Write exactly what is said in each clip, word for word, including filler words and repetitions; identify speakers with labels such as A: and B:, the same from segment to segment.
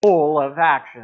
A: full of action.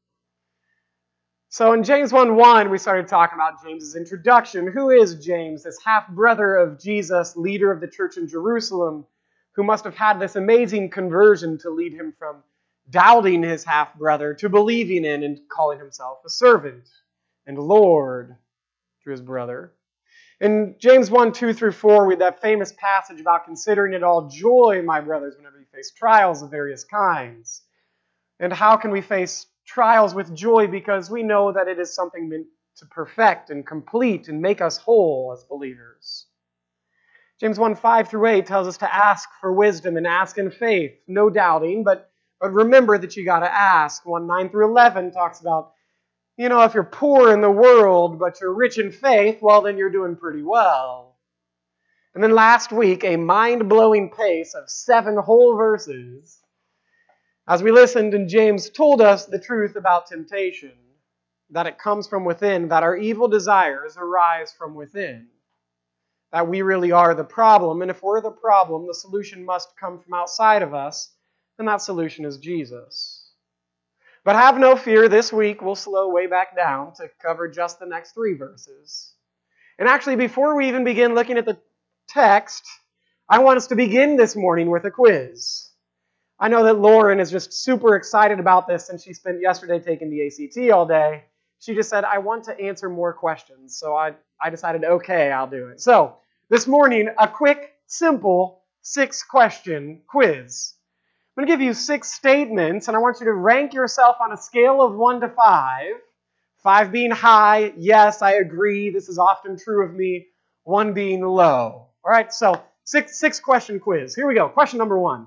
A: So in James one one, we started talking about James's introduction. Who is James, this half-brother of Jesus, leader of the church in Jerusalem, who must have had this amazing conversion to lead him from doubting his half-brother to believing in and calling himself a servant and Lord to his brother. In James one, two through four, we have that famous passage about considering it all joy, my brothers, whenever you face trials of various kinds. And how can we face trials with joy? Because we know that it is something meant to perfect and complete and make us whole as believers. James one, five through eight tells us to ask for wisdom and ask in faith, no doubting, but, but remember that you got to ask. one, nine through eleven talks about, you know, if you're poor in the world, but you're rich in faith, well, then you're doing pretty well. And then last week, a mind-blowing pace of seven whole verses as we listened, and James told us the truth about temptation, that it comes from within, that our evil desires arise from within, that we really are the problem, and if we're the problem, the solution must come from outside of us, and that solution is Jesus. But have no fear, this week we'll slow way back down to cover just the next three verses. And actually, before we even begin looking at the text, I want us to begin this morning with a quiz. I know that Lauren is just super excited about this since she spent yesterday taking the A C T all day. She just said, I want to answer more questions. So I, I decided, okay, I'll do it. So this morning, a quick, simple, six-question quiz. I'm going to give you six statements, and I want you to rank yourself on a scale of one to five. Five being high, yes, I agree, this is often true of me. One being low. All right, so six, six-question quiz. Here we go. Question number one.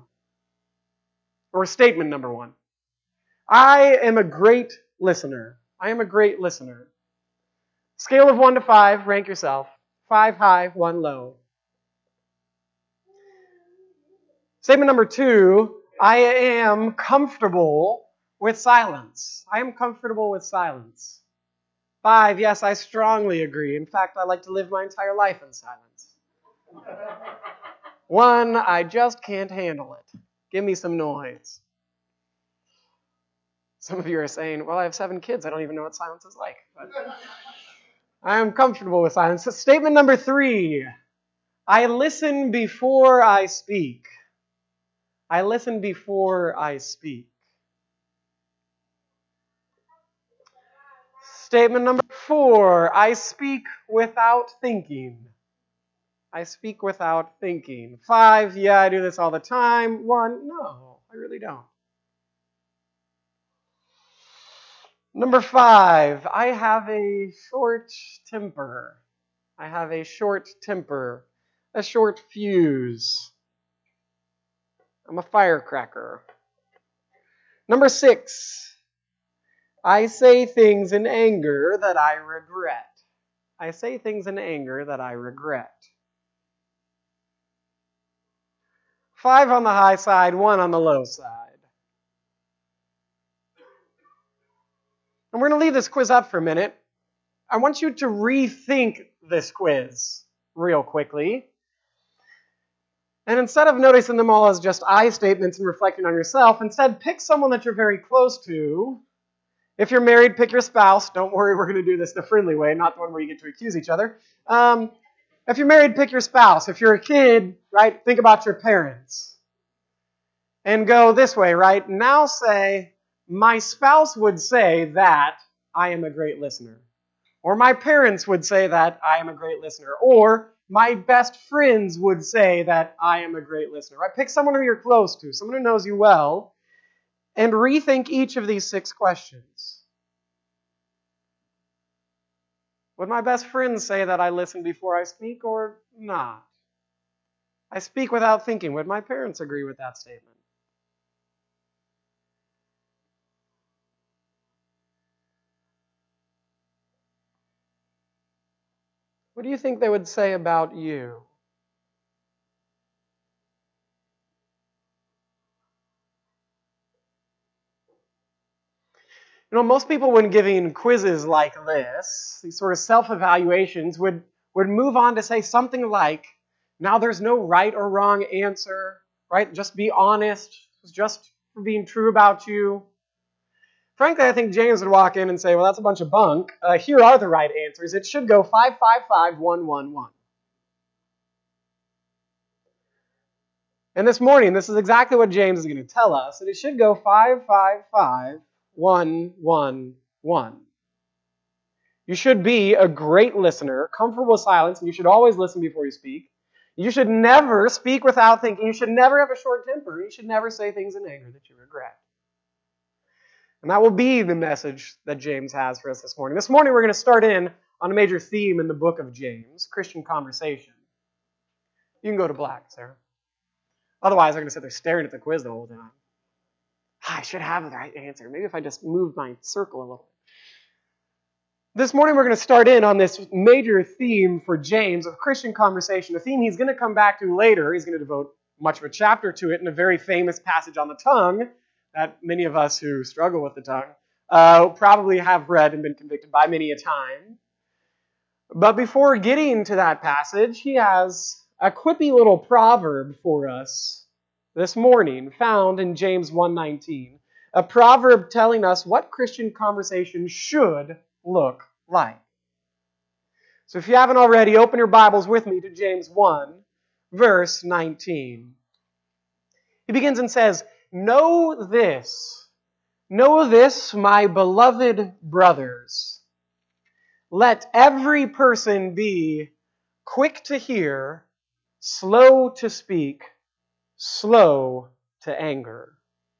A: Or statement number one. I am a great listener. I am a great listener. Scale of one to five, rank yourself. Five high, one low. Statement number two, I am comfortable with silence. I am comfortable with silence. Five, yes, I strongly agree. In fact, I like to live my entire life in silence. One, I just can't handle it. Give me some noise. Some of you are saying, well, I have seven kids. I don't even know what silence is like. But I am comfortable with silence. So statement number three. I listen before I speak. I listen before I speak. Statement number four. I speak without thinking. I speak without thinking. Five, yeah, I do this all the time. One, no, I really don't. Number five, I have a short temper. I have a short temper, a short fuse. I'm a firecracker. Number six, I say things in anger that I regret. I say things in anger that I regret. Five on the high side, one on the low side. And we're going to leave this quiz up for a minute. I want you to rethink this quiz real quickly. And instead of noticing them all as just I statements and reflecting on yourself, instead pick someone that you're very close to. If you're married, pick your spouse. Don't worry, we're going to do this the friendly way, not the one where you get to accuse each other. Um, if you're married, pick your spouse. If you're a kid, right, think about your parents. And go this way, right? Now say, my spouse would say that I am a great listener. Or my parents would say that I am a great listener. Or my best friends would say that I am a great listener. Right? Pick someone who you're close to, someone who knows you well, and rethink each of these six questions. Would my best friend say that I listen before I speak or not? I speak without thinking. Would my parents agree with that statement? What do you think they would say about you? You know, most people when giving quizzes like this, these sort of self-evaluations, would, would move on to say something like, now there's no right or wrong answer, right? Just be honest. It's just being true about you. Frankly, I think James would walk in and say, well, that's a bunch of bunk. Uh, here are the right answers. It should go five five five one one one. And this morning, this is exactly what James is going to tell us, that it should go five five five one one one. You should be a great listener, comfortable with silence, and you should always listen before you speak. You should never speak without thinking. You should never have a short temper. You should never say things in anger that you regret. And that will be the message that James has for us this morning. This morning, we're going to start in on a major theme in the book of James, Christian conversation. You can go to black, Sarah. Otherwise, I'm going to sit there staring at the quiz the whole time. I should have the right answer. Maybe if I just moved my circle a little. This morning, we're going to start in on this major theme for James of Christian conversation, a theme he's going to come back to later. He's going to devote much of a chapter to it in a very famous passage on the tongue that many of us who struggle with the tongue uh, probably have read and been convicted by many a time. But before getting to that passage, he has a quippy little proverb for us this morning, found in James one nineteen. A proverb telling us what Christian conversation should look like. So if you haven't already, open your Bibles with me to James one, verse nineteen. He begins and says, Know this, know this, my beloved brothers. Let every person be quick to hear, slow to speak, slow to anger.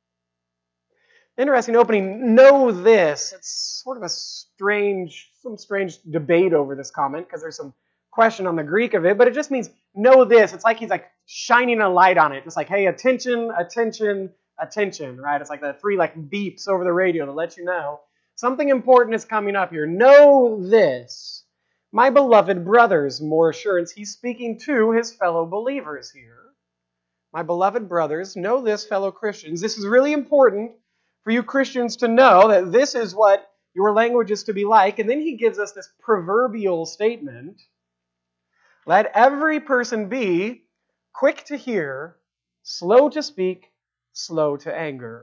A: Interesting opening. Know this. It's sort of a strange, some strange debate over this comment because there's some question on the Greek of it, but it just means know this. It's like he's like shining a light on it. Just like, hey, attention, attention, attention, right? It's like the three like beeps over the radio to let you know something important is coming up here. Know this. My beloved brothers, more assurance. He's speaking to his fellow believers here. My beloved brothers, know this, fellow Christians. This is really important for you Christians to know that this is what your language is to be like. And then he gives us this proverbial statement. Let every person be quick to hear, slow to speak, slow to anger.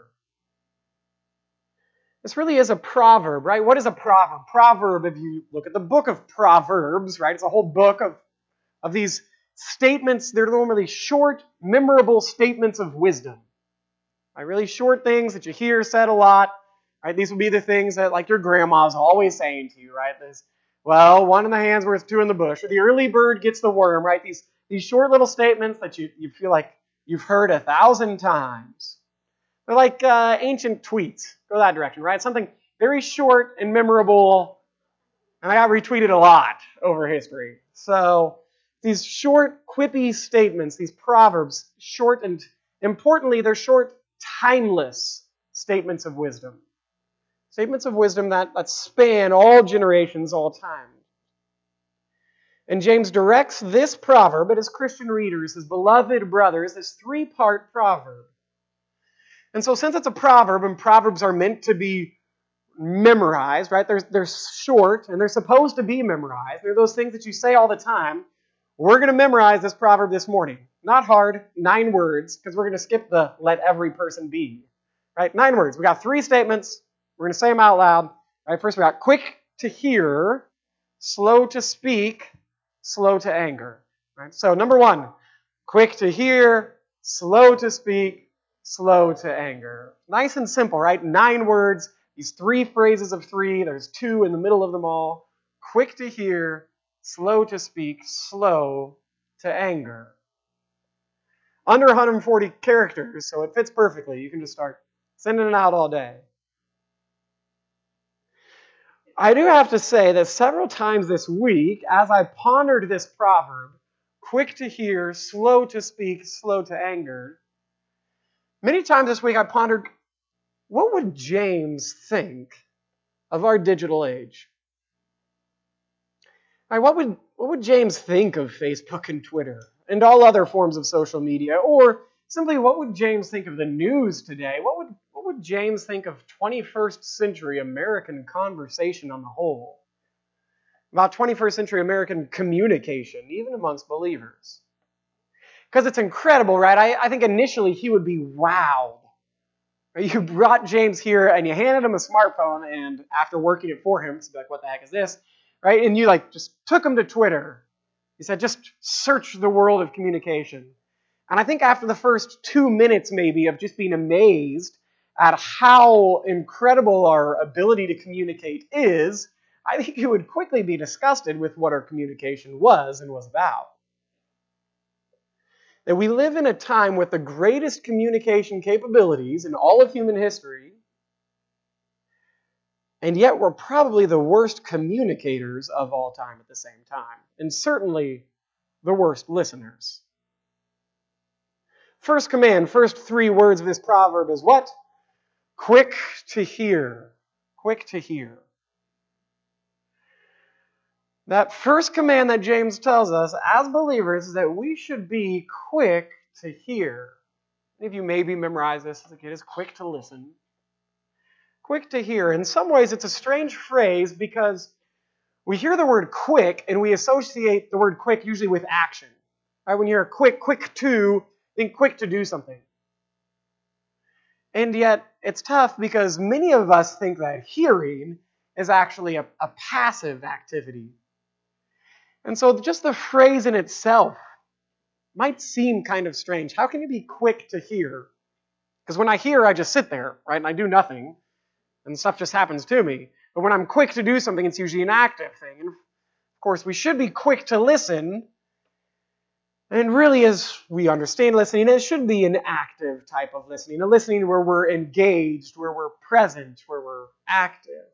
A: This really is a proverb, right? What is a proverb? Proverb, if you look at the book of Proverbs, right? It's a whole book of, of these statements. They're normally short, memorable statements of wisdom. Right? Really short things that you hear said a lot. Right? These will be the things that like your grandma's always saying to you, right? This, well, one in the hand's worth two in the bush. Or the early bird gets the worm, right? These, these short little statements that you, you feel like you've heard a thousand times. They're like uh, ancient tweets. Go that direction, right? Something very short and memorable. And I got retweeted a lot over history. So these short, quippy statements, these proverbs, short and importantly, they're short, timeless statements of wisdom. Statements of wisdom that, that span all generations, all time. And James directs this proverb at his Christian readers, his beloved brothers, this three-part proverb. And so since it's a proverb, and proverbs are meant to be memorized, right? They're, they're short, and they're supposed to be memorized. They're those things that you say all the time. We're going to memorize this proverb this morning. Not hard, nine words, because we're going to skip the let every person be. Right? Nine words. We got three statements. We're going to say them out loud. Right? First, we got quick to hear, slow to speak, slow to anger. Right? So number one, quick to hear, slow to speak, slow to anger. Nice and simple, right? Nine words, these three phrases of three. There's two in the middle of them all. Quick to hear, slow to speak, slow to anger. Under one hundred forty characters, so it fits perfectly. You can just start sending it out all day. I do have to say that several times this week, as I pondered this proverb, quick to hear, slow to speak, slow to anger, many times this week I pondered, what would James think of our digital age? Right, what would what would James think of Facebook and Twitter and all other forms of social media? Or simply, what would James think of the news today? What would what would James think of twenty-first century American conversation on the whole? About twenty-first century American communication, even amongst believers. Because it's incredible, right? I, I think initially he would be wowed You brought James here and you handed him a smartphone, and after working it for him, it's like, what the heck is this? Right? And you like just took him to Twitter. You said, just search the world of communication. And I think after the first two minutes maybe of just being amazed at how incredible our ability to communicate is, I think you would quickly be disgusted with what our communication was and was about. That we live in a time with the greatest communication capabilities in all of human history, and yet we're probably the worst communicators of all time at the same time, and certainly the worst listeners. First command, first three words of this proverb is what? Quick to hear. Quick to hear. That first command that James tells us as believers is that we should be quick to hear. Many of you maybe memorized this as a kid, is quick to listen. Quick to hear. In some ways, it's a strange phrase because we hear the word quick and we associate the word quick usually with action. Right? When you hear quick, quick to, think quick to do something. And yet, it's tough because many of us think that hearing is actually a, a passive activity. And so just the phrase in itself might seem kind of strange. How can you be quick to hear? Because when I hear, I just sit there, right, and I do nothing, and stuff just happens to me. But when I'm quick to do something, it's usually an active thing. And of course, we should be quick to listen. And really, as we understand listening, it should be an active type of listening, a listening where we're engaged, where we're present, where we're active.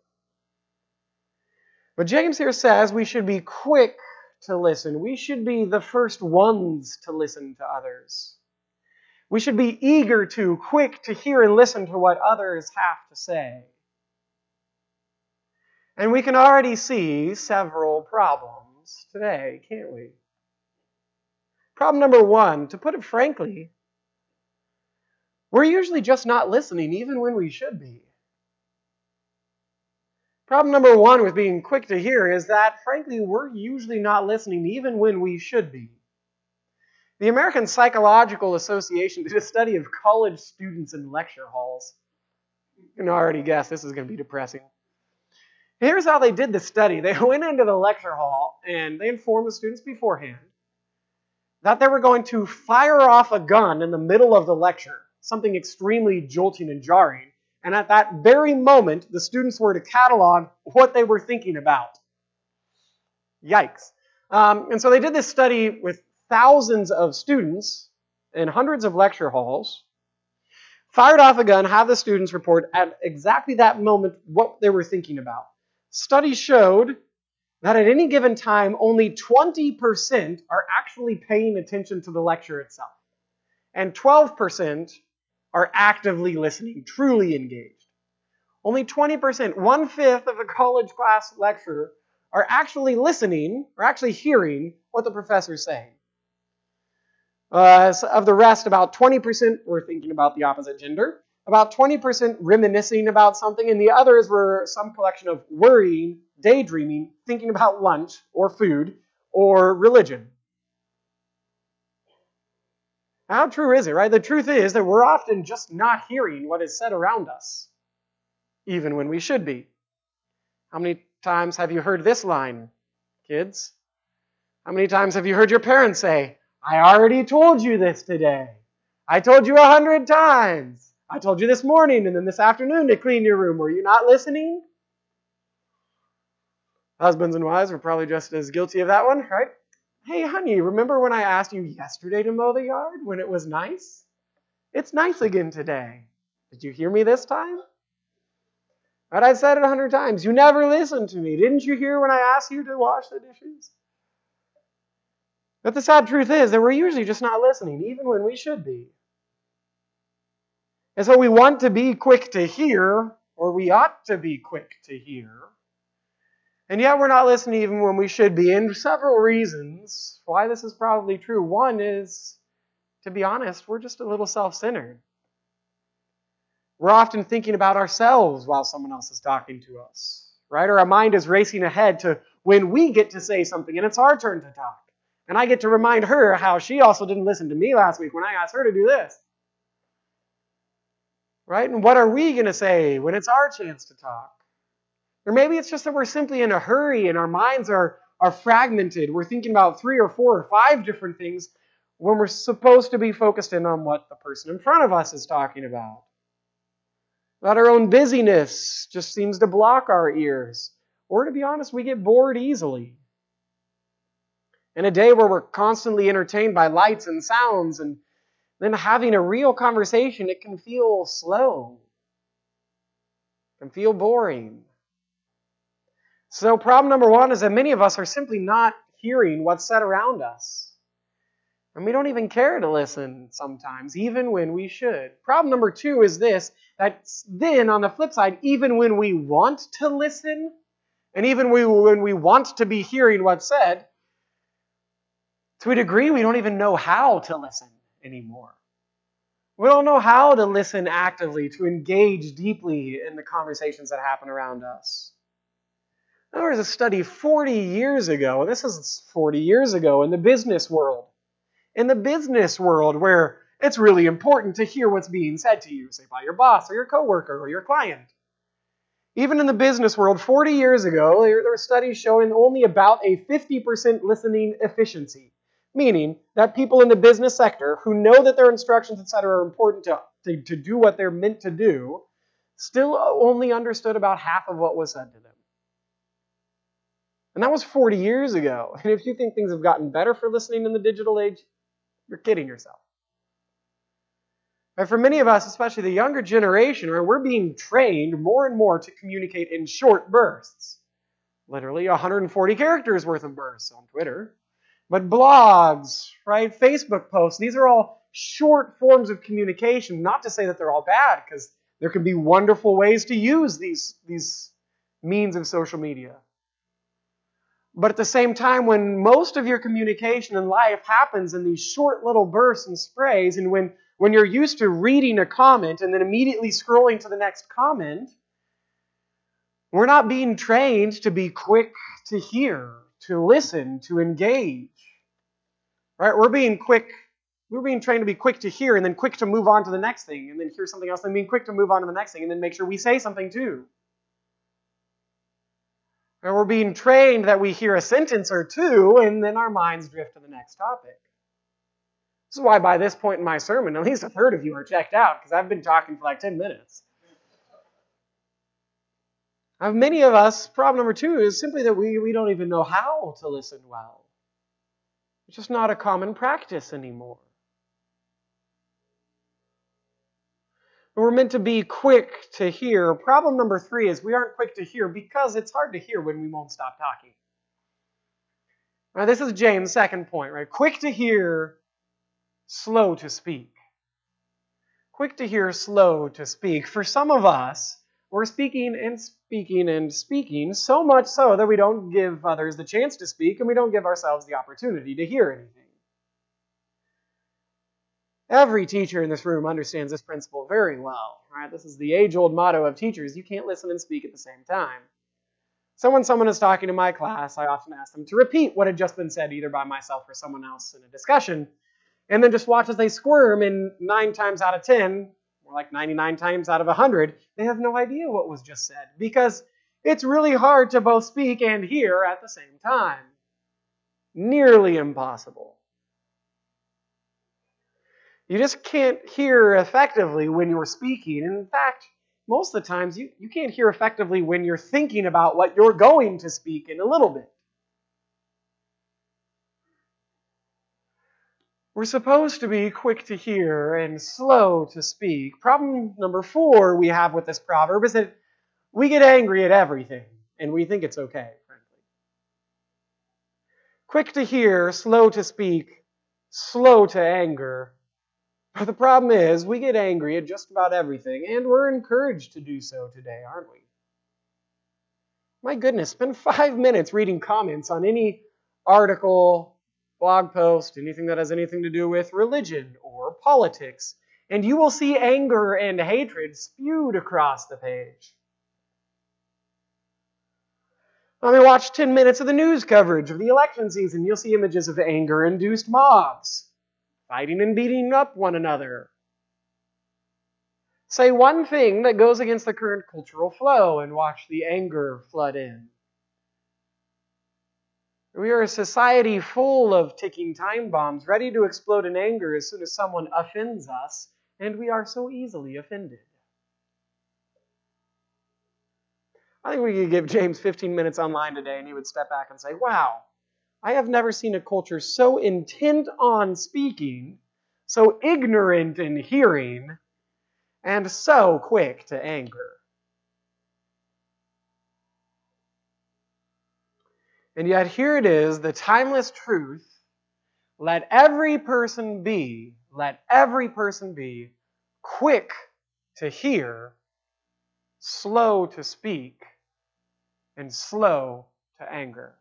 A: But James here says we should be quick to listen. We should be the first ones to listen to others. We should be eager to, quick to hear and listen to what others have to say. And we can already see several problems today, can't we? Problem number one, to put it frankly, we're usually just not listening even when we should be. Problem number one with being quick to hear is that, frankly, we're usually not listening even when we should be. The American Psychological Association did a study of college students in lecture halls. You can already guess this is going to be depressing. Here's how they did the study. They went into the lecture hall and they informed the students beforehand that they were going to fire off a gun in the middle of the lecture, something extremely jolting and jarring. And at that very moment, the students were to catalog what they were thinking about. Yikes. Um, and so they did this study with thousands of students in hundreds of lecture halls, fired off a gun, have the students report at exactly that moment what they were thinking about. Studies showed that at any given time, only twenty percent are actually paying attention to the lecture itself. And twelve percent are actively listening, truly engaged. Only twenty percent, one-fifth of a college class lecture, are actually listening, or actually hearing what the professor's saying. Uh, of the rest, about twenty percent were thinking about the opposite gender, about twenty percent reminiscing about something, and the others were some collection of worrying, daydreaming, thinking about lunch, or food, or religion. How true is it, right? The truth is that we're often just not hearing what is said around us, even when we should be. How many times have you heard this line, kids? How many times have you heard your parents say, I already told you this today. I told you a hundred times. I told you this morning and then this afternoon to clean your room. Were you not listening? Husbands and wives are probably just as guilty of that one, right? Hey, honey, remember when I asked you yesterday to mow the yard when it was nice? It's nice again today. Did you hear me this time? Right, I said it a hundred times. You never listened to me. Didn't you hear when I asked you to wash the dishes? But the sad truth is that we're usually just not listening, even when we should be. And so we want to be quick to hear, or we ought to be quick to hear. And yet we're not listening even when we should be. And several reasons why this is probably true. One is, to be honest, we're just a little self-centered. We're often thinking about ourselves while someone else is talking to us, right? Or our mind is racing ahead to when we get to say something and it's our turn to talk. And I get to remind her how she also didn't listen to me last week when I asked her to do this. Right? And what are we going to say when it's our chance to talk? Or maybe it's just that we're simply in a hurry and our minds are, are fragmented. We're thinking about three or four or five different things when we're supposed to be focused in on what the person in front of us is talking about. That our own busyness just seems to block our ears. Or to be honest, we get bored easily. In a day where we're constantly entertained by lights and sounds and then having a real conversation, it can feel slow. It can feel boring. So problem number one is that many of us are simply not hearing what's said around us. And we don't even care to listen sometimes, even when we should. Problem number two is this, that then on the flip side, even when we want to listen, and even when we want to be hearing what's said, to a degree, we don't even know how to listen anymore. We don't know how to listen actively, to engage deeply in the conversations that happen around us. There was a study forty years ago, this is forty years ago, in the business world. In the business world, where it's really important to hear what's being said to you, say by your boss or your coworker or your client. Even in the business world, forty years ago, there were studies showing only about a fifty percent listening efficiency. Meaning that people in the business sector who know that their instructions, et cetera, are important to, to, to do what they're meant to do, still only understood about half of what was said to them. And that was forty years ago. And if you think things have gotten better for listening in the digital age, you're kidding yourself. And for many of us, especially the younger generation, we're being trained more and more to communicate in short bursts. Literally one hundred forty characters worth of bursts on Twitter. But blogs, right, Facebook posts, these are all short forms of communication. Not to say that they're all bad, because there can be wonderful ways to use these, these means of social media. But at the same time, when most of your communication in life happens in these short little bursts and sprays, and when, when you're used to reading a comment and then immediately scrolling to the next comment, we're not being trained to be quick to hear, to listen, to engage. Right? We're being quick, we're being trained to be quick to hear and then quick to move on to the next thing and then hear something else and being quick to move on to the next thing and then make sure we say something too. And we're being trained that we hear a sentence or two and then our minds drift to the next topic. This is why by this point in my sermon, at least a third of you are checked out because I've been talking for like ten minutes. Now, many of us, problem number two is simply that we, we don't even know how to listen well. It's just not a common practice anymore. We're meant to be quick to hear. Problem number three is we aren't quick to hear because it's hard to hear when we won't stop talking. Now, this is James' second point, right? Quick to hear, slow to speak. Quick to hear, slow to speak. For some of us, we're speaking and speaking and speaking, so much so that we don't give others the chance to speak and we don't give ourselves the opportunity to hear anything. Every teacher in this room understands this principle very well. Right? This is the age-old motto of teachers. You can't listen and speak at the same time. So when someone is talking to my class, I often ask them to repeat what had just been said either by myself or someone else in a discussion, and then just watch as they squirm, and nine times out of ten, more like ninety-nine times out of one hundred, they have no idea what was just said because it's really hard to both speak and hear at the same time. Nearly impossible. You just can't hear effectively when you're speaking. In fact, most of the times you, you can't hear effectively when you're thinking about what you're going to speak in a little bit. We're supposed to be quick to hear and slow to speak. Problem number four we have with this proverb is that we get angry at everything, and we think it's okay, frankly. Quick to hear, slow to speak, slow to anger. But the problem is, we get angry at just about everything, and we're encouraged to do so today, aren't we? My goodness, spend five minutes reading comments on any article, blog post, anything that has anything to do with religion or politics, and you will see anger and hatred spewed across the page. I mean, watch ten minutes of the news coverage of the election season. You'll see images of anger-induced mobs fighting and beating up one another. say one thing that goes against the current cultural flow and watch the anger flood in. We are a society full of ticking time bombs, ready to explode in anger as soon as someone offends us, and we are so easily offended. I think we could give James fifteen minutes online today and he would step back and say, wow, I have never seen a culture so intent on speaking, so ignorant in hearing, and so quick to anger. And yet here it is, the timeless truth, let every person be, let every person be quick to hear, slow to speak, and slow to anger.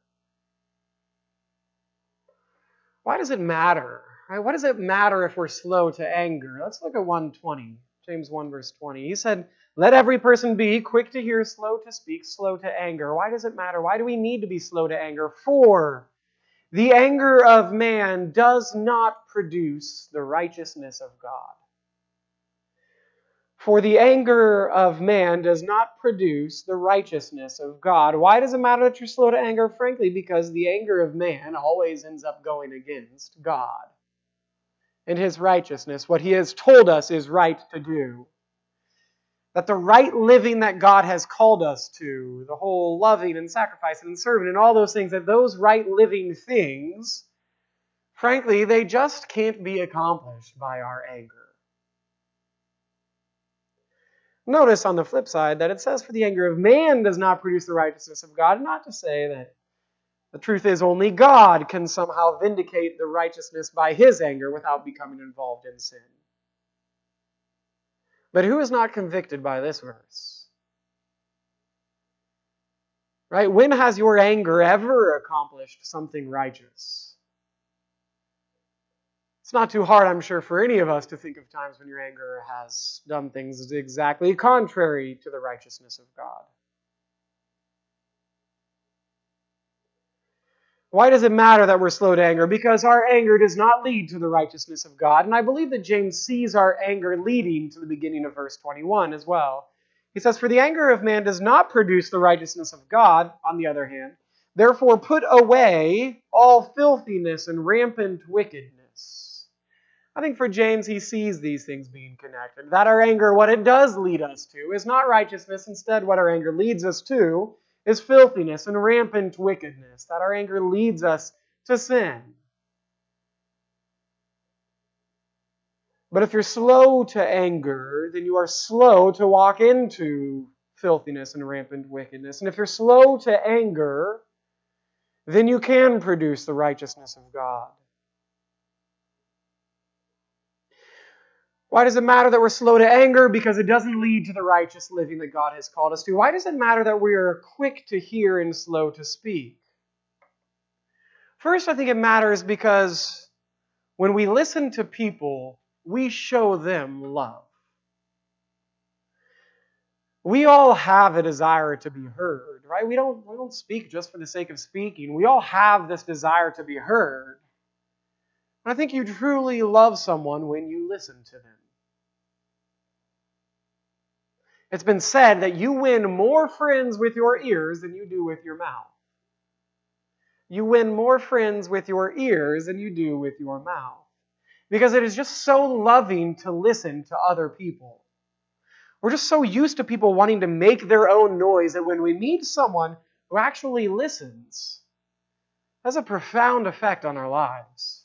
A: Why does it matter? Right? What does it matter if we're slow to anger? Let's look at one twenty, James one verse twenty. He said, let every person be quick to hear, slow to speak, slow to anger. Why does it matter? Why do we need to be slow to anger? For the anger of man does not produce the righteousness of God. For the anger of man does not produce the righteousness of God. Why does it matter that you're slow to anger? Frankly, because the anger of man always ends up going against God and His righteousness, what He has told us is right to do. That the right living that God has called us to, the whole loving and sacrificing and serving and all those things, that those right living things, frankly, they just can't be accomplished by our anger. Notice on the flip side that it says, for the anger of man does not produce the righteousness of God. Not to say that the truth is only God can somehow vindicate the righteousness by His anger without becoming involved in sin. But who is not convicted by this verse? Right? When has your anger ever accomplished something righteous? It's not too hard, I'm sure, for any of us to think of times when your anger has done things exactly contrary to the righteousness of God. Why does it matter that we're slow to anger? Because our anger does not lead to the righteousness of God. And I believe that James sees our anger leading to the beginning of verse twenty-one as well. He says, for the anger of man does not produce the righteousness of God, on the other hand. Therefore put away all filthiness and rampant wickedness. I think for James, he sees these things being connected. That our anger, what it does lead us to, is not righteousness. Instead, what our anger leads us to is filthiness and rampant wickedness. That our anger leads us to sin. But if you're slow to anger, then you are slow to walk into filthiness and rampant wickedness. And if you're slow to anger, then you can produce the righteousness of God. Why does it matter that we're slow to anger? Because it doesn't lead to the righteous living that God has called us to. Why does it matter that we are quick to hear and slow to speak? First, I think it matters because when we listen to people, we show them love. We all have a desire to be heard, right? We don't, we don't speak just for the sake of speaking. We all have this desire to be heard. And I think you truly love someone when you listen to them. It's been said that you win more friends with your ears than you do with your mouth. You win more friends with your ears than you do with your mouth. Because it is just so loving to listen to other people. We're just so used to people wanting to make their own noise that when we meet someone who actually listens, it has a profound effect on our lives.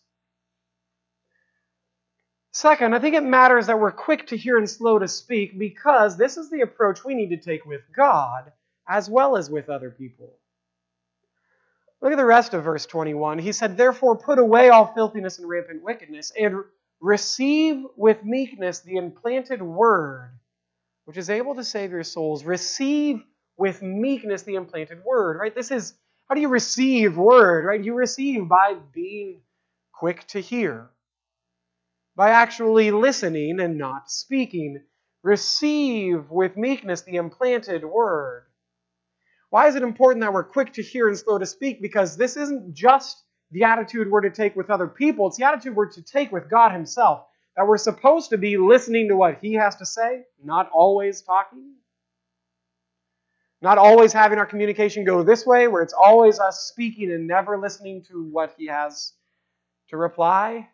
A: Second, I think it matters that we're quick to hear and slow to speak because this is the approach we need to take with God as well as with other people. Look at the rest of verse twenty-one. He said, therefore put away all filthiness and rampant wickedness and receive with meekness the implanted word, which is able to save your souls. Receive with meekness the implanted word, right? This is, how do you receive word, right? You receive by being quick to hear. By actually listening and not speaking. Receive with meekness the implanted word. Why is it important that we're quick to hear and slow to speak? Because this isn't just the attitude we're to take with other people. It's the attitude we're to take with God Himself. that we're supposed to be listening to what He has to say, not always talking. Not always having our communication go this way, where it's always us speaking and never listening to what He has to reply.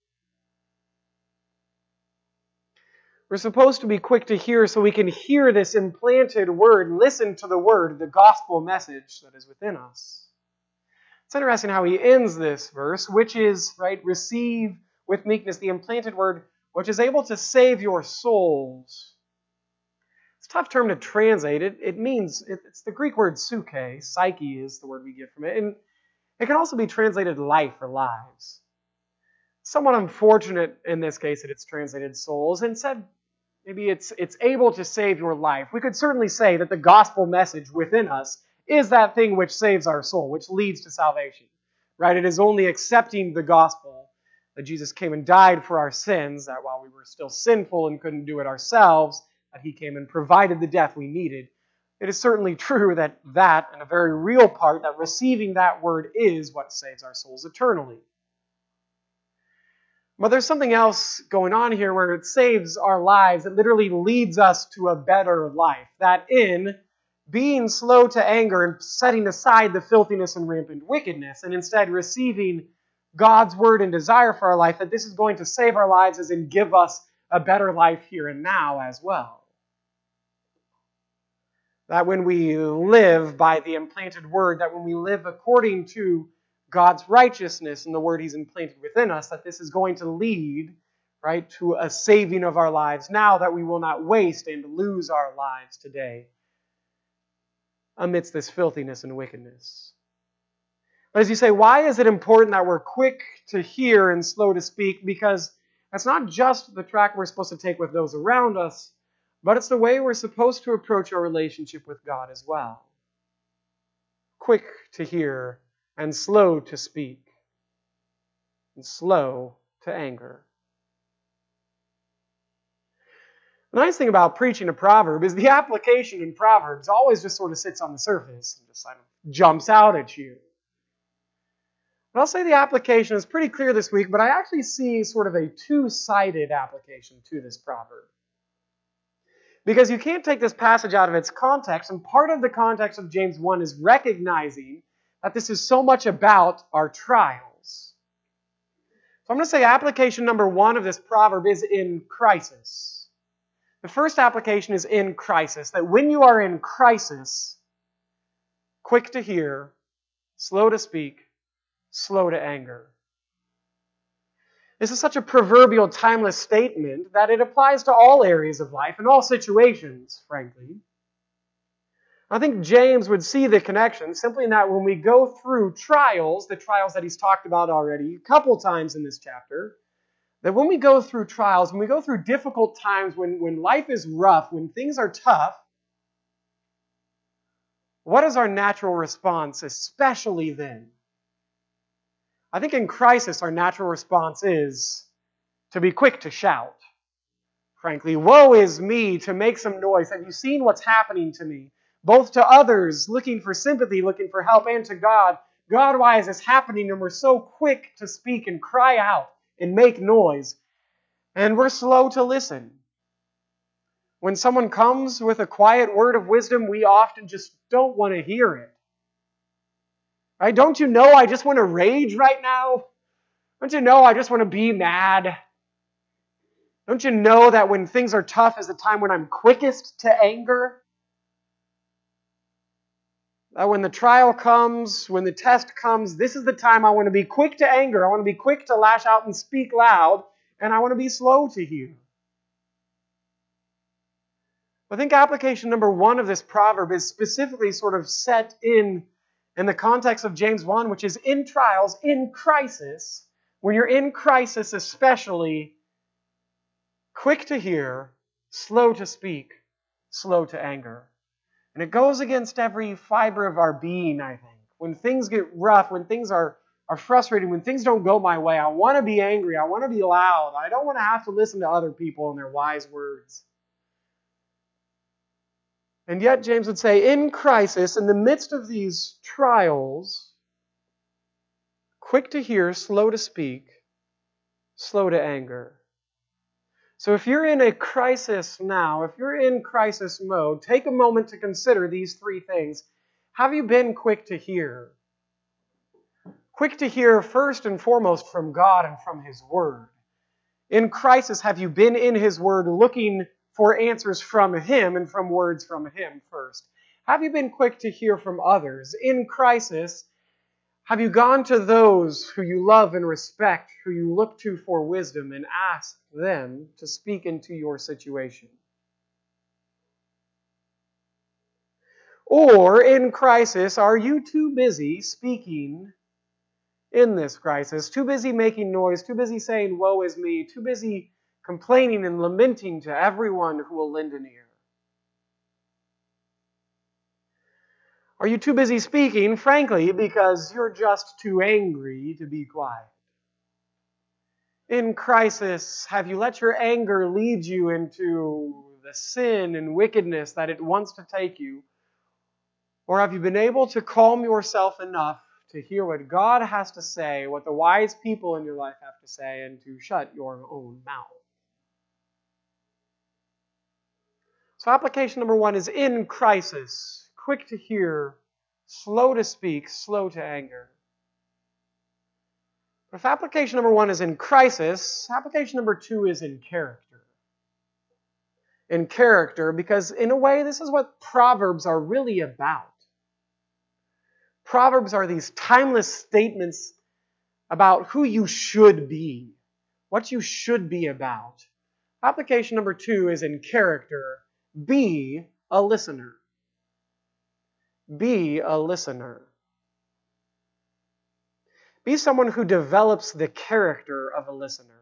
A: We're supposed to be quick to hear so we can hear this implanted word, listen to the word, the gospel message that is within us. It's interesting how he ends this verse, which is, right, receive with meekness the implanted word, which is able to save your souls. It's a tough term to translate. It, it means, it, it's the Greek word suke. Psyche is the word we get from it. And it can also be translated life or lives. Somewhat unfortunate in this case that it's translated souls. Instead, maybe it's, it's able to save your life. We could certainly say that the gospel message within us is that thing which saves our soul, which leads to salvation. Right? It is only accepting the gospel that Jesus came and died for our sins, that while we were still sinful and couldn't do it ourselves, that He came and provided the death we needed. It is certainly true that that, and a very real part, that receiving that word is what saves our souls eternally. But there's something else going on here where it saves our lives. It literally leads us to a better life. That in being slow to anger and setting aside the filthiness and rampant wickedness, and instead receiving God's word and desire for our life, that this is going to save our lives as in give us a better life here and now as well. That when we live by the implanted word, that when we live according to God's righteousness and the word He's implanted within us, that this is going to lead, right, to a saving of our lives now, that we will not waste and lose our lives today amidst this filthiness and wickedness. But as you say, why is it important that we're quick to hear and slow to speak? Because that's not just the track we're supposed to take with those around us, but it's the way we're supposed to approach our relationship with God as well. Quick to hear and slow to speak, and slow to anger. The nice thing about preaching a proverb is the application in Proverbs always just sort of sits on the surface and just kind of jumps out at you. But I'll say the application is pretty clear this week, but I actually see sort of a two-sided application to this proverb. Because you can't take this passage out of its context, and part of the context of James one is recognizing that this is so much about our trials. So I'm going to say application number one of this proverb is in crisis. The first application is in crisis, that when you are in crisis, quick to hear, slow to speak, slow to anger. This is such a proverbial timeless statement that it applies to all areas of life and all situations, frankly. I think James would see the connection simply in that when we go through trials, the trials that he's talked about already a couple times in this chapter, that when we go through trials, when we go through difficult times, when, when life is rough, when things are tough, what is our natural response, especially then? I think in crisis, our natural response is to be quick to shout. Frankly, woe is me, to make some noise. Have you seen what's happening to me? Both to others, looking for sympathy, looking for help, and to God. God, why is this happening? And we're so quick to speak and cry out and make noise. And we're slow to listen. When someone comes with a quiet word of wisdom, we often just don't want to hear it. Right? Don't you know I just want to rage right now? Don't you know I just want to be mad? Don't you know that when things are tough is the time when I'm quickest to anger? That when the trial comes, when the test comes, this is the time I want to be quick to anger. I want to be quick to lash out and speak loud, and I want to be slow to hear. I think application number one of this proverb is specifically sort of set in, in the context of James one, which is in trials, in crisis. When you're in crisis especially, quick to hear, slow to speak, slow to anger. And it goes against every fiber of our being, I think. When things get rough, when things are, are frustrating, when things don't go my way, I want to be angry, I want to be loud. I don't want to have to listen to other people and their wise words. And yet, James would say, in crisis, in the midst of these trials, quick to hear, slow to speak, slow to anger. So if you're in a crisis now, if you're in crisis mode, take a moment to consider these three things. Have you been quick to hear? Quick to hear first and foremost from God and from His Word. In crisis, have you been in His Word looking for answers from Him and from words from Him first? Have you been quick to hear from others? In crisis, have you gone to those who you love and respect, who you look to for wisdom, and asked them to speak into your situation? Or, in crisis, are you too busy speaking in this crisis? Too busy making noise, too busy saying, woe is me, too busy complaining and lamenting to everyone who will lend an ear? Are you too busy speaking, frankly, because you're just too angry to be quiet? In crisis, have you let your anger lead you into the sin and wickedness that it wants to take you? Or have you been able to calm yourself enough to hear what God has to say, what the wise people in your life have to say, and to shut your own mouth? So application number one is in crisis, quick to hear, slow to speak, slow to anger. But if application number one is in crisis, application number two is in character. In character, because in a way, this is what Proverbs are really about. Proverbs are these timeless statements about who you should be, what you should be about. Application number two is in character. Be a listener. Be a listener. Be someone who develops the character of a listener.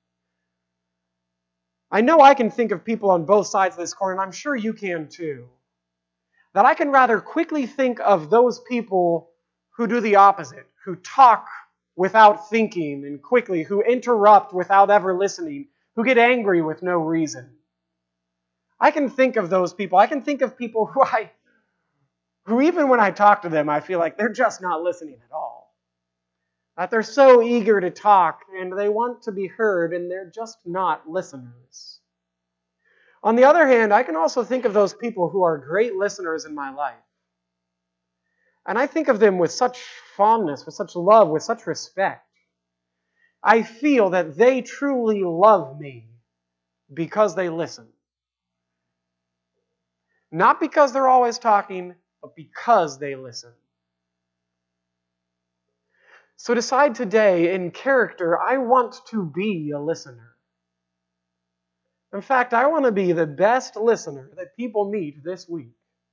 A: I know I can think of people on both sides of this coin, and I'm sure you can too, that I can rather quickly think of those people who do the opposite, who talk without thinking and quickly, who interrupt without ever listening, who get angry with no reason. I can think of those people. I can think of people who I, who even when I talk to them, I feel like they're just not listening at all. That they're so eager to talk and they want to be heard and they're just not listeners. On the other hand, I can also think of those people who are great listeners in my life. And I think of them with such fondness, with such love, with such respect. I feel that they truly love me because they listen. Not because they're always talking, but because they listen. So decide today, in character, I want to be a listener. In fact, I want to be the best listener that people meet this week.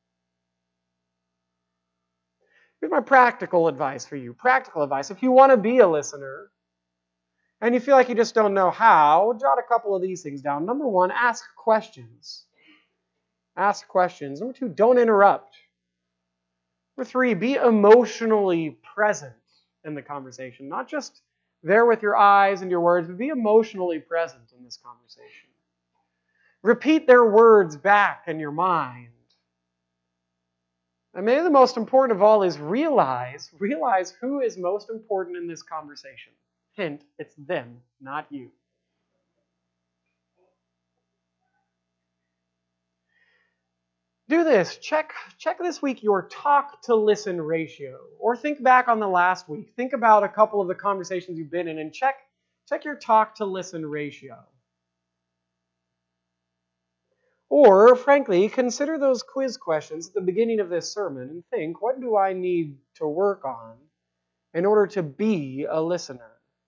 A: Here's my practical advice for you. Practical advice. If you want to be a listener, and you feel like you just don't know how, jot a couple of these things down. Number one, ask questions. Ask questions. Number two, don't interrupt. Number three, be emotionally present in the conversation. Not just there with your eyes and your words, but be emotionally present in this conversation. Repeat their words back in your mind. And maybe the most important of all is realize, realize who is most important in this conversation. Hint, it's them, not you. Do this. Check, check this week your talk to listen ratio. Or think back on the last week. Think about a couple of the conversations you've been in and check, check your talk to listen ratio. Or, frankly, consider those quiz questions at the beginning of this sermon and think, what do I need to work on in order to be a listener?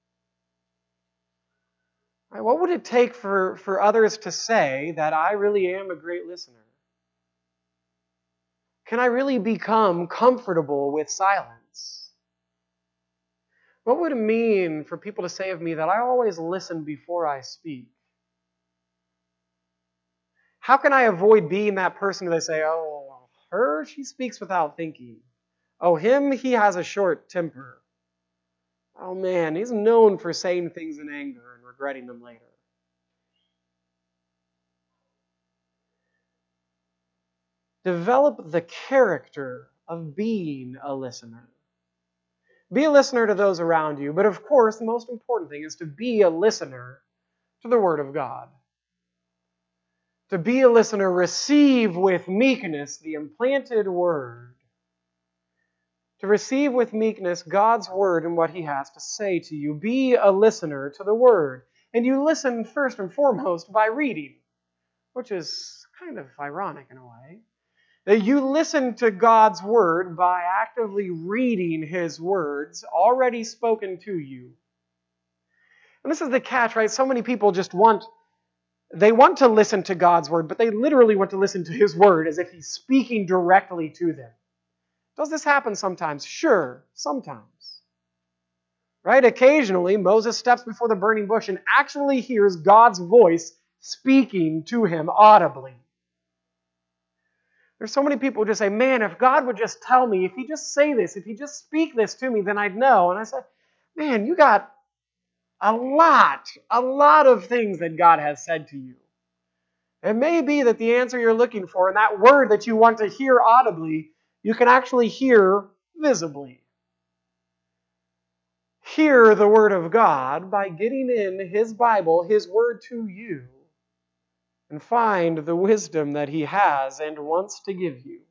A: Right, what would it take for, for others to say that I really am a great listener? Can I really become comfortable with silence? What would it mean for people to say of me that I always listen before I speak? How can I avoid being that person who they say, oh, her, she speaks without thinking. Oh, him, he has a short temper. Oh man, he's known for saying things in anger and regretting them later. Develop the character of being a listener. Be a listener to those around you, but of course, the most important thing is to be a listener to the Word of God. To be a listener, receive with meekness the implanted word. To receive with meekness God's word and what he has to say to you. Be a listener to the word. And you listen first and foremost by reading, which is kind of ironic in a way. That you listen to God's word by actively reading his words already spoken to you. And this is the catch, right? So many people just want, they want to listen to God's word, but they literally want to listen to his word as if he's speaking directly to them. Does this happen sometimes? Sure, sometimes. Right? Occasionally, Moses steps before the burning bush and actually hears God's voice speaking to him audibly. There's so many people who just say, man, if God would just tell me, if he just say this, if he just speak this to me, then I'd know. And I said, man, you got a lot, a lot of things that God has said to you. It may be that the answer you're looking for and that word that you want to hear audibly, you can actually hear visibly. Hear the word of God by getting in his Bible, his word to you, and find the wisdom that he has and wants to give you.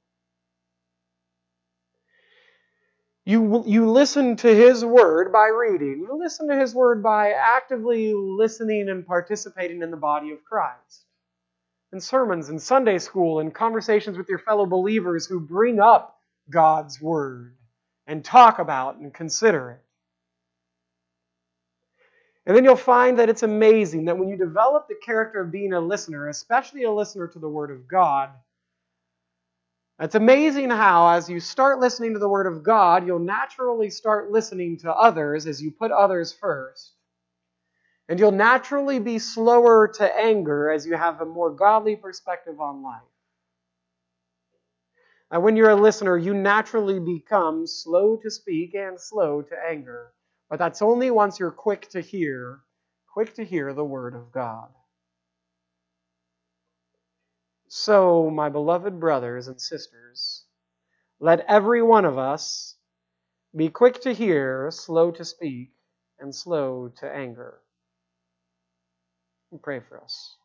A: You, you listen to his word by reading. You listen to his word by actively listening and participating in the body of Christ. In sermons, in Sunday school, in conversations with your fellow believers who bring up God's word and talk about and consider it. And then you'll find that it's amazing that when you develop the character of being a listener, especially a listener to the Word of God, it's amazing how as you start listening to the Word of God, you'll naturally start listening to others as you put others first. And you'll naturally be slower to anger as you have a more godly perspective on life. And when you're a listener, you naturally become slow to speak and slow to anger. But that's only once you're quick to hear, quick to hear the word of God. So, my beloved brothers and sisters, let every one of us be quick to hear, slow to speak, and slow to anger. And pray for us.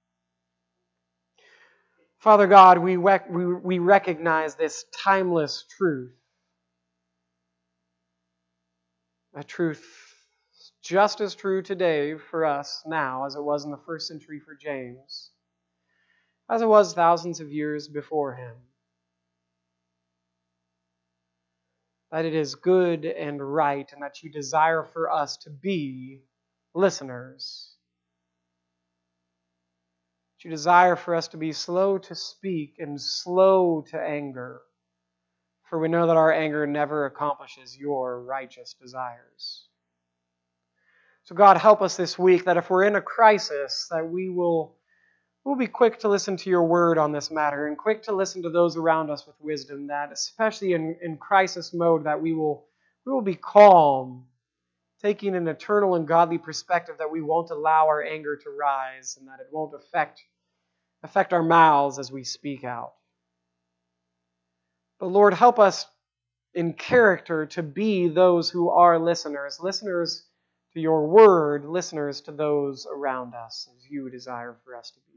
A: Father God, we, rec- we, we recognize this timeless truth. A truth just as true today for us now as it was in the first century for James, as it was thousands of years before him. That it is good and right and that you desire for us to be listeners. That you desire for us to be slow to speak and slow to anger. For we know that our anger never accomplishes your righteous desires. So God, help us this week that if we're in a crisis, that we will we'll be quick to listen to your word on this matter and quick to listen to those around us with wisdom, that especially in, in crisis mode, that we will, we will be calm, taking an eternal and godly perspective, that we won't allow our anger to rise and that it won't affect, affect our mouths as we speak out. But Lord, help us in character to be those who are listeners, listeners to your word, listeners to those around us as you desire for us to be.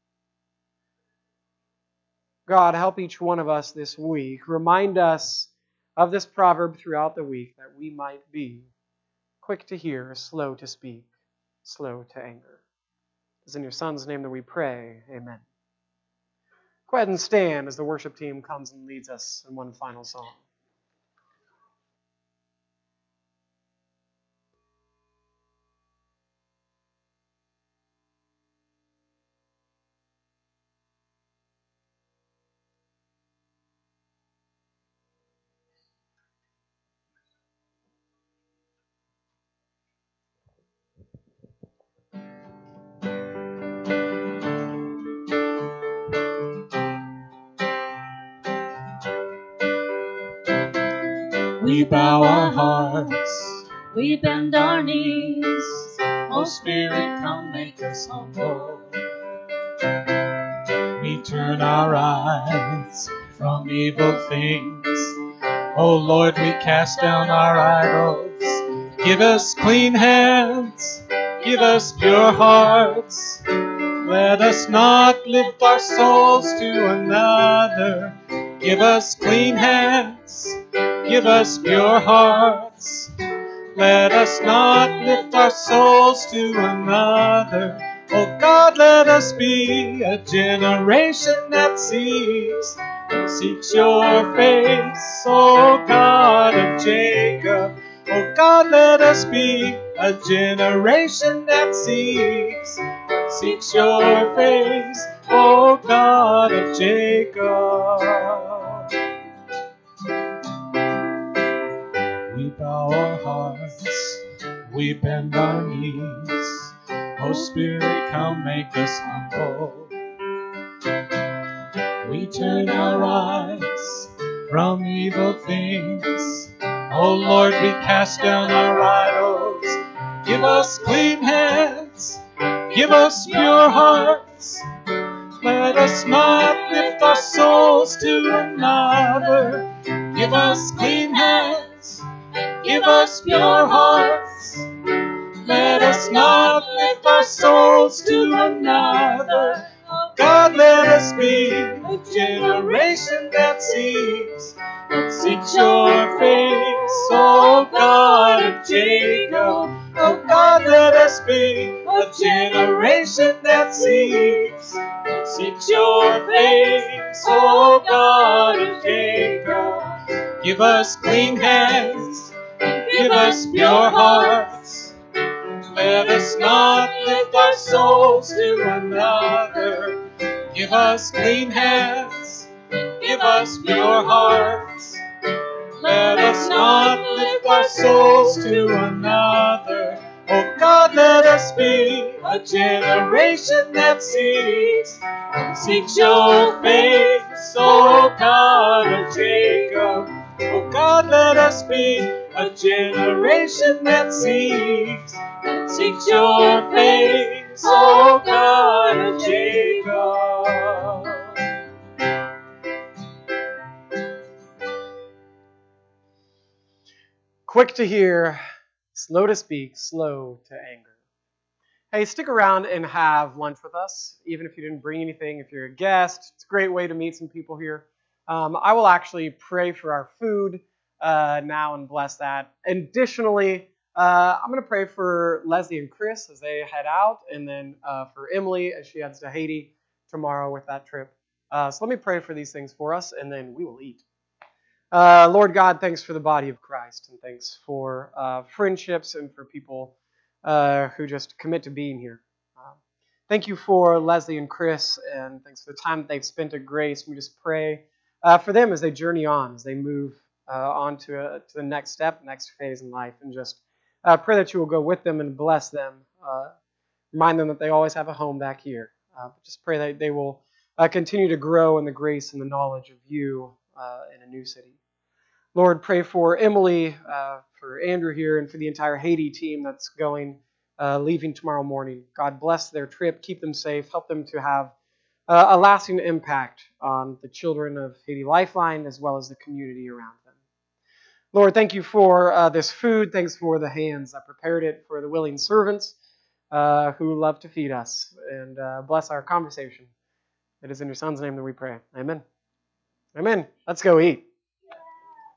A: God, help each one of us this week. Remind us of this proverb throughout the week that we might be quick to hear, slow to speak, slow to anger. It's in your Son's name that we pray. Amen. Go ahead and stand as the worship team comes and leads us in one final song.
B: We bow our hearts, we bend our knees. O Spirit, come make us humble. We turn our eyes from evil things. O Lord, we cast down our idols. Give us clean hands, give us pure hearts. Let us not lift our souls to another. Give us clean hands, give us pure hearts. Let us not lift our souls to another. Oh God, let us be a generation that seeks, seeks your face, oh God of Jacob. Oh God, let us be a generation that seeks, seeks your face, oh God of Jacob. We bow our hearts, we bend our knees. Oh Spirit, come make us humble. We turn our eyes from evil things. Oh Lord, we cast down our idols. Give us clean hands, give us pure hearts. Let us not lift our souls to another. Give us clean hands, give us pure hearts. Let us not lift our souls to another. God, let us be a generation that seeks, that seeks your face, oh God of Jacob. Oh God, let us be a generation that seeks, that seeks your face, oh God of Jacob. Give us clean hands, give us pure hearts. Let us not lift our souls to another. Give us clean hands, give us pure hearts. Let us not lift our souls to another. Oh God, let us be a generation that seeks, seeks your face, oh God of Jacob. Oh God, let us be a generation that seeks, seeks your face, oh God of Jacob.
A: Quick to hear, slow to speak, slow to anger. Hey, stick around and have lunch with us, even if you didn't bring anything. If you're a guest, it's a great way to meet some people here. Um, I will actually pray for our food uh, now and bless that. Additionally, uh, I'm going to pray for Leslie and Chris as they head out, and then uh, for Emily as she heads to Haiti tomorrow with that trip. Uh, so let me pray for these things for us, and then we will eat. Uh, Lord God, thanks for the body of Christ, and thanks for uh, friendships and for people uh, who just commit to being here. Um, thank you for Leslie and Chris, and thanks for the time that they've spent at Grace. We just pray uh, for them as they journey on, as they move uh, on to, a, to the next step, next phase in life, and just uh, pray that you will go with them and bless them. Uh, remind them that they always have a home back here. Uh, just pray that they will uh, continue to grow in the grace and the knowledge of you uh, in a new city. Lord, pray for Emily, uh, for Andrew here, and for the entire Haiti team that's going, uh, leaving tomorrow morning. God bless their trip, keep them safe, help them to have uh, a lasting impact on the children of Haiti Lifeline as well as the community around them. Lord, thank you for uh, this food. Thanks for the hands that prepared it, for the willing servants uh, who love to feed us. And uh, bless our conversation. It is in your Son's name that we pray. Amen. Amen. Let's go eat.